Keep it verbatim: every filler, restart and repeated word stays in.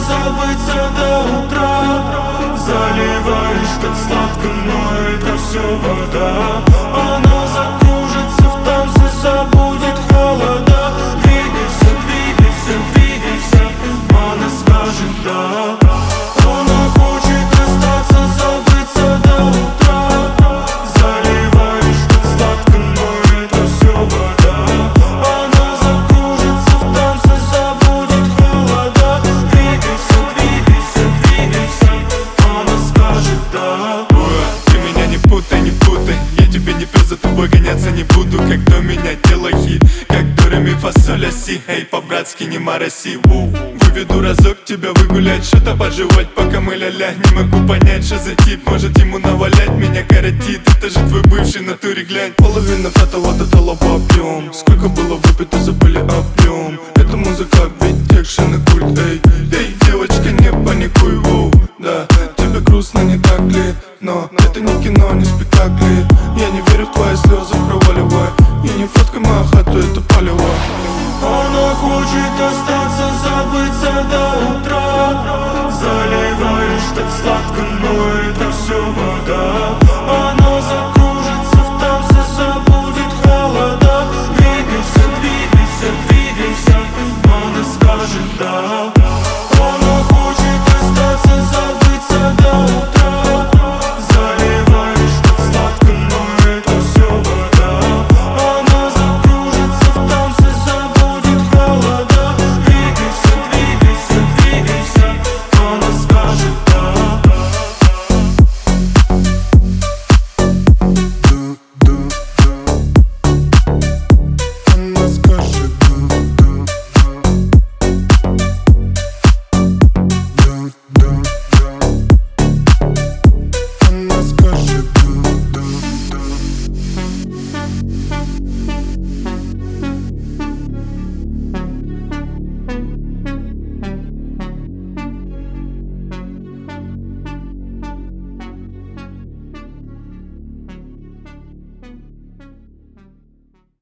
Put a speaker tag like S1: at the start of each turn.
S1: забыться до утра. Заливаешь так сладко, но это все вода. Она закружится в танце, забудет холода. Двигайся, двигайся, двигайся, она скажет да. Она хочет остаться, забыться до утра. Заливаешь так сладко, но это все вода. Она закружится в танце, забудет холода. Двигайся, двигайся, двигайся, она скажет да.
S2: Ты меня не путай, не путай, я тебе не пес, за тобой гоняться не буду. Как до меня делай хит, как до ре ми фа соль ля си. Эй, по-братски не мороси. Выведу разок тебя выгулять, что-то пожевать, пока мы ля-ля. Не могу понять, что за тип, может ему навалять, меня коротит. Это же твой бывший, натуре глянь. Половина пятого до толова объем. Сколько было выпито, забыли объем. Это музыка, ведь экшен и культ. Эй, эй, девочка, не паникуй, воу. Да, тебе грустно, не так ли? Но это не кино, не спектакли. Я не верю в твои слезы, проваливай. И не фоткай мою хату, это палево.
S1: Она хочет остаться, забыться до утра. Заливаешь так сладко, но это все вода.